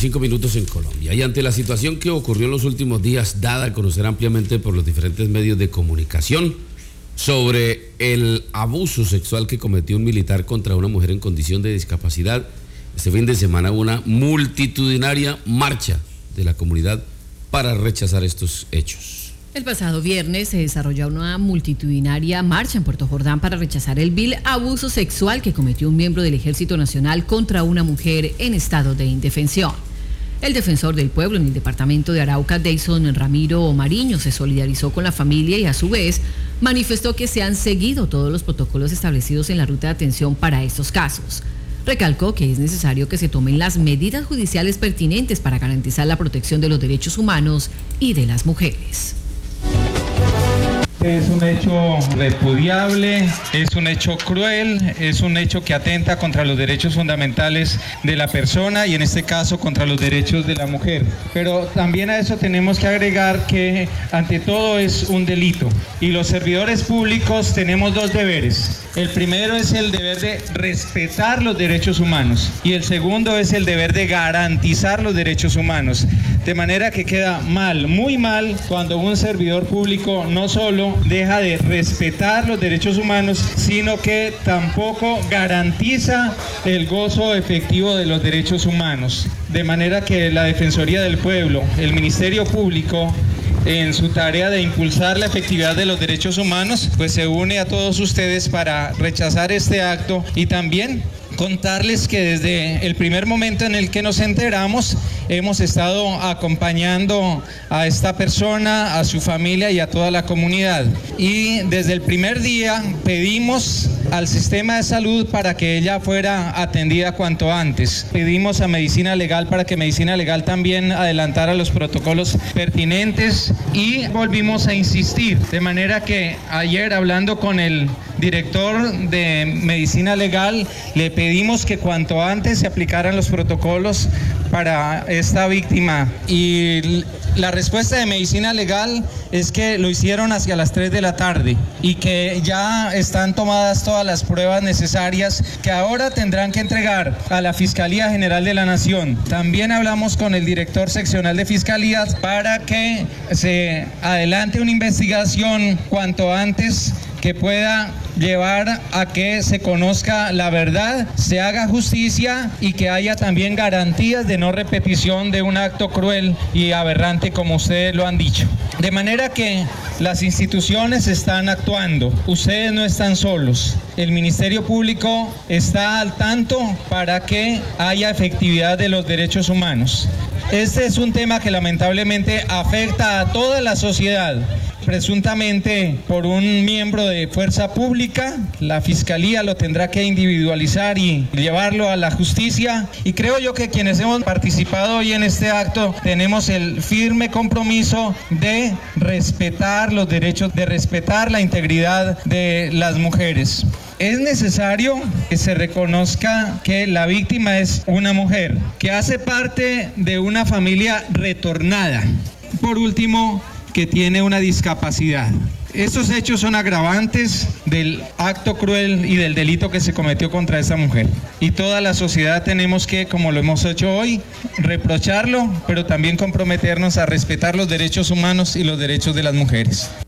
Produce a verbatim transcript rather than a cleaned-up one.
veinticinco minutos en Colombia. Y ante la situación que ocurrió en los últimos días, dada a conocer ampliamente por los diferentes medios de comunicación, sobre el abuso sexual que cometió un militar contra una mujer en condición de discapacidad, este fin de semana hubo una multitudinaria marcha de la comunidad para rechazar estos hechos. El pasado viernes se desarrolló una multitudinaria marcha en Puerto Jordán para rechazar el vil abuso sexual que cometió un miembro del Ejército Nacional contra una mujer en estado de indefensión. El defensor del pueblo en el departamento de Arauca, Deison Ramiro Mariño, se solidarizó con la familia y a su vez manifestó que se han seguido todos los protocolos establecidos en la ruta de atención para estos casos. Recalcó que es necesario que se tomen las medidas judiciales pertinentes para garantizar la protección de los derechos humanos y de las mujeres. Es un hecho repudiable, es un hecho cruel, es un hecho que atenta contra los derechos fundamentales de la persona y en este caso contra los derechos de la mujer. Pero también a eso tenemos que agregar que ante todo es un delito y los servidores públicos tenemos dos deberes. El primero es el deber de respetar los derechos humanos y el segundo es el deber de garantizar los derechos humanos. De manera que queda mal, muy mal, cuando un servidor público no solo deja de respetar los derechos humanos, sino que tampoco garantiza el gozo efectivo de los derechos humanos. De manera que la Defensoría del Pueblo, el Ministerio Público, en su tarea de impulsar la efectividad de los derechos humanos, pues se une a todos ustedes para rechazar este acto y también contarles que desde el primer momento en el que nos enteramos hemos estado acompañando a esta persona, a su familia y a toda la comunidad. Y desde el primer día pedimos al sistema de salud para que ella fuera atendida cuanto antes. Pedimos a Medicina Legal para que Medicina Legal también adelantara los protocolos pertinentes y volvimos a insistir. De manera que ayer, hablando con el director de Medicina Legal, le pedimos que cuanto antes se aplicaran los protocolos para esta víctima y la respuesta de Medicina Legal es que lo hicieron hacia las tres de la tarde y que ya están tomadas todas las pruebas necesarias que ahora tendrán que entregar a la Fiscalía General de la Nación. También hablamos con el director seccional de Fiscalías para que se adelante una investigación cuanto antes que pueda llevar a que se conozca la verdad, se haga justicia y que haya también garantías de no repetición de un acto cruel y aberrante como ustedes lo han dicho. De manera que las instituciones están actuando, ustedes no están solos. El Ministerio Público está al tanto para que haya efectividad de los derechos humanos. Este es un tema que lamentablemente afecta a toda la sociedad. Presuntamente por un miembro de fuerza pública, la Fiscalía lo tendrá que individualizar y llevarlo a la justicia y creo yo que quienes hemos participado hoy en este acto tenemos el firme compromiso de respetar los derechos, de respetar la integridad de las mujeres. Es necesario que se reconozca que la víctima es una mujer, que hace parte de una familia retornada. Por último, que tiene una discapacidad. Estos hechos son agravantes del acto cruel y del delito que se cometió contra esa mujer. Y toda la sociedad tenemos que, como lo hemos hecho hoy, reprocharlo, pero también comprometernos a respetar los derechos humanos y los derechos de las mujeres.